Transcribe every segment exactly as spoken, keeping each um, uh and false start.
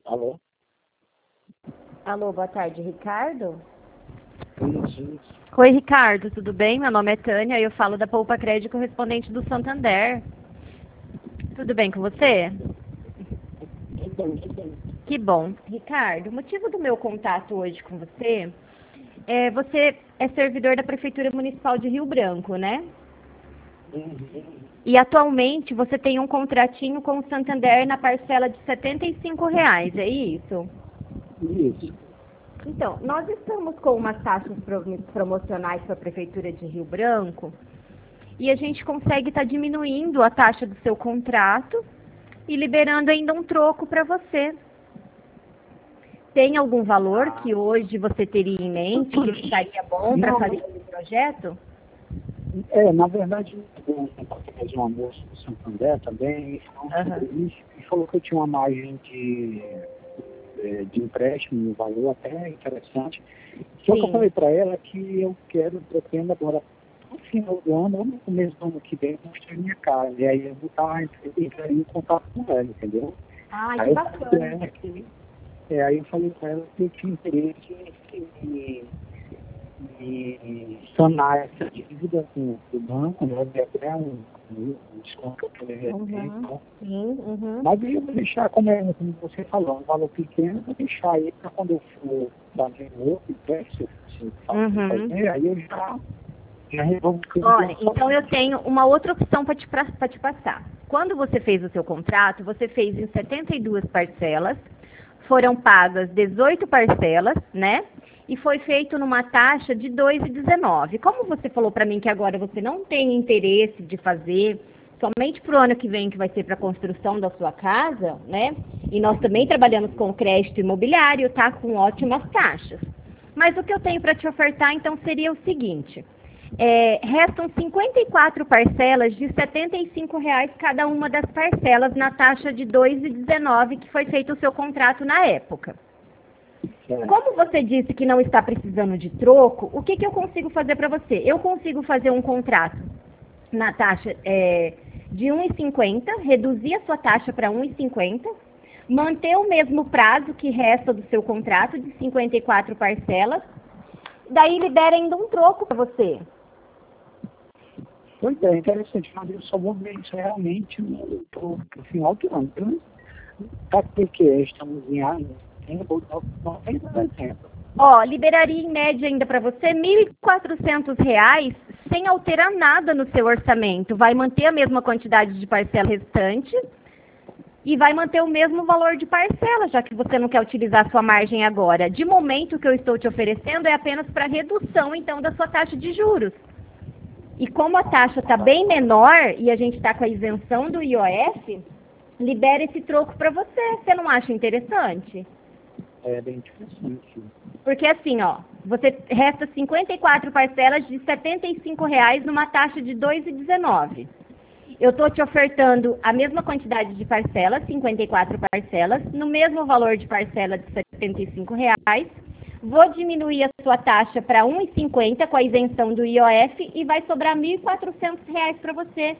Alô? Alô, boa tarde, Ricardo? Isso, isso. Oi, Ricardo, tudo bem? Meu nome é Tânia e eu falo da Poupa Crédito correspondente do Santander. Tudo bem com você? Então, então, Que bom. Ricardo, o motivo do meu contato hoje com você é você é servidor da Prefeitura Municipal de Rio Branco, né? uhum, E atualmente você tem um contratinho com o Santander na parcela de setenta e cinco reais, é isso? isso. Então, nós estamos com umas taxas pro- promocionais para a Prefeitura de Rio Branco e a gente consegue estar diminuindo a taxa do seu contrato e liberando ainda um troco para você. Tem algum valor que hoje você teria em mente que ficaria bom para Não, fazer esse projeto? é, na verdade, eu encontrei um almoço do Santander também, e falou Aham. sobre isso, e falou que eu tinha uma margem de, eh, de empréstimo, um valor até interessante. Só que eu Sim. falei para ela que eu quero, pretendo agora, no final do ano, ou no começo do ano que vem, construir minha casa. E aí eu vou estar entrando em contato com ela, entendeu? Ai, Aí que eu falei para bacana. ela que, é, aí eu falei para ela que eu tinha interesse em, em sanar essa dívida com o banco, né? De até um, um desconto que eu poderia ter, Uhum. então. Sim, uhum. Mas aí eu vou deixar, como, é, como você falou, um valor pequeno, eu vou deixar aí para quando eu for fazer o outro teste, se eu faço Uhum. fazer, aí eu já, já resolvo tudo de Olha, uma só então eu vez. tenho uma outra opção para te, pra- pra te passar. Quando você fez o seu contrato, você fez em setenta e duas parcelas, foram pagas dezoito parcelas, né? E foi feito numa taxa de dois vírgula dezenove. Como você falou para mim que agora você não tem interesse de fazer, somente para o ano que vem, que vai ser para a construção da sua casa, né? E nós também trabalhamos com crédito imobiliário, tá? Com ótimas taxas. Mas o que eu tenho para te ofertar, então, seria o seguinte. É, restam cinquenta e quatro parcelas de setenta e cinco reais cada uma das parcelas na taxa de dois vírgula dezenove que foi feito o seu contrato na época. Certo. Como você disse que não está precisando de troco, o que, que eu consigo fazer para você? Eu consigo fazer um contrato na taxa é, de um real e cinquenta, reduzir a sua taxa para um real e cinquenta, manter o mesmo prazo que resta do seu contrato de cinquenta e quatro parcelas, daí libera ainda um troco para você. Pois é, interessante, mas eu só vou ver isso realmente no, pro, pro final do ano. Então, para que estamos em setembro, novembro, dezembro. Ó, liberaria em média ainda para você mil e quatrocentos reais sem alterar nada no seu orçamento. Vai manter a mesma quantidade de parcela restante e vai manter o mesmo valor de parcela, já que você não quer utilizar sua margem agora. De momento, o que eu estou te oferecendo é apenas para redução, então, da sua taxa de juros. E como a taxa está bem menor e a gente está com a isenção do I O F, libera esse troco para você. Você não acha interessante? É bem interessante. Porque assim, ó, você resta cinquenta e quatro parcelas de setenta e cinco reais numa taxa de dois vírgula dezenove. Eu estou te ofertando a mesma quantidade de parcelas, cinquenta e quatro parcelas, no mesmo valor de parcela de setenta e cinco reais. Vou diminuir a sua taxa para um real e cinquenta com a isenção do I O F e vai sobrar mil e quatrocentos reais para você.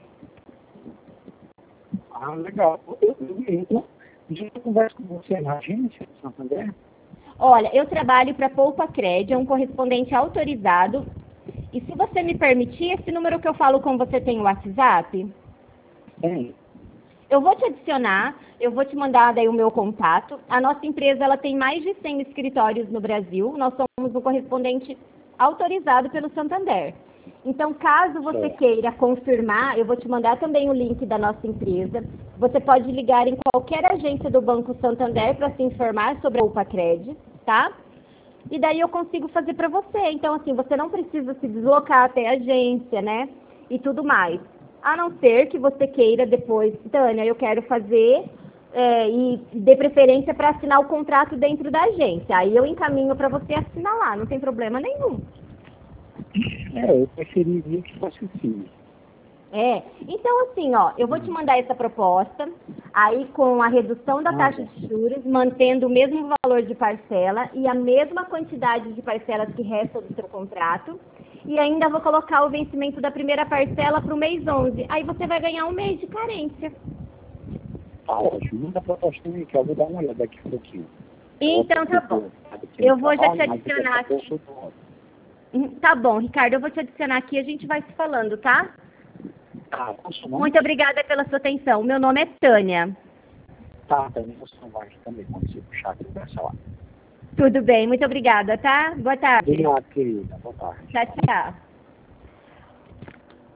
Ah, legal. Eu, eu, eu, eu, eu converso com você na agência do Santander? Olha, eu trabalho para Poupa Crédito, é um correspondente autorizado. E se você me permitir, esse número que eu falo com você tem o WhatsApp? Tem. Eu vou te adicionar, eu vou te mandar daí o meu contato. A nossa empresa ela tem mais de cem escritórios no Brasil. Nós somos um correspondente autorizado pelo Santander. Então, caso você Certo. queira confirmar, eu vou te mandar também o link da nossa empresa. Você pode ligar em qualquer agência do Banco Santander para se informar sobre a UPACred, tá? E daí eu consigo fazer para você. Então, assim, você não precisa se deslocar até a agência, né? E tudo mais. A não ser que você queira depois, Tânia, eu quero fazer é, e dê preferência para assinar o contrato dentro da agência. Aí eu encaminho para você assinar lá, não tem problema nenhum. É, eu preferiria que fosse assim. É, então assim, ó, eu vou te mandar essa proposta, aí com a redução da Ah, taxa bom. de juros, mantendo o mesmo valor de parcela e a mesma quantidade de parcelas que restam do seu contrato, e ainda vou colocar o vencimento da primeira parcela para o mês onze, aí você vai ganhar um mês de carência. Tá ótimo, manda proposta aí que eu vou dar uma olhada daqui a pouquinho. Então tá bom. Eu vou já te adicionar aqui. Tá bom, Ricardo, eu vou te adicionar aqui e a gente vai se falando, tá? Tá, qual o seu nome? Muito obrigada pela sua atenção. Meu nome é Tânia. Tá, Tânia, você não vai também, quando você puxar aqui, conversa lá. Tudo bem, muito obrigada, tá? Boa tarde. Obrigado, querida. Boa tarde. Tchau, tchau.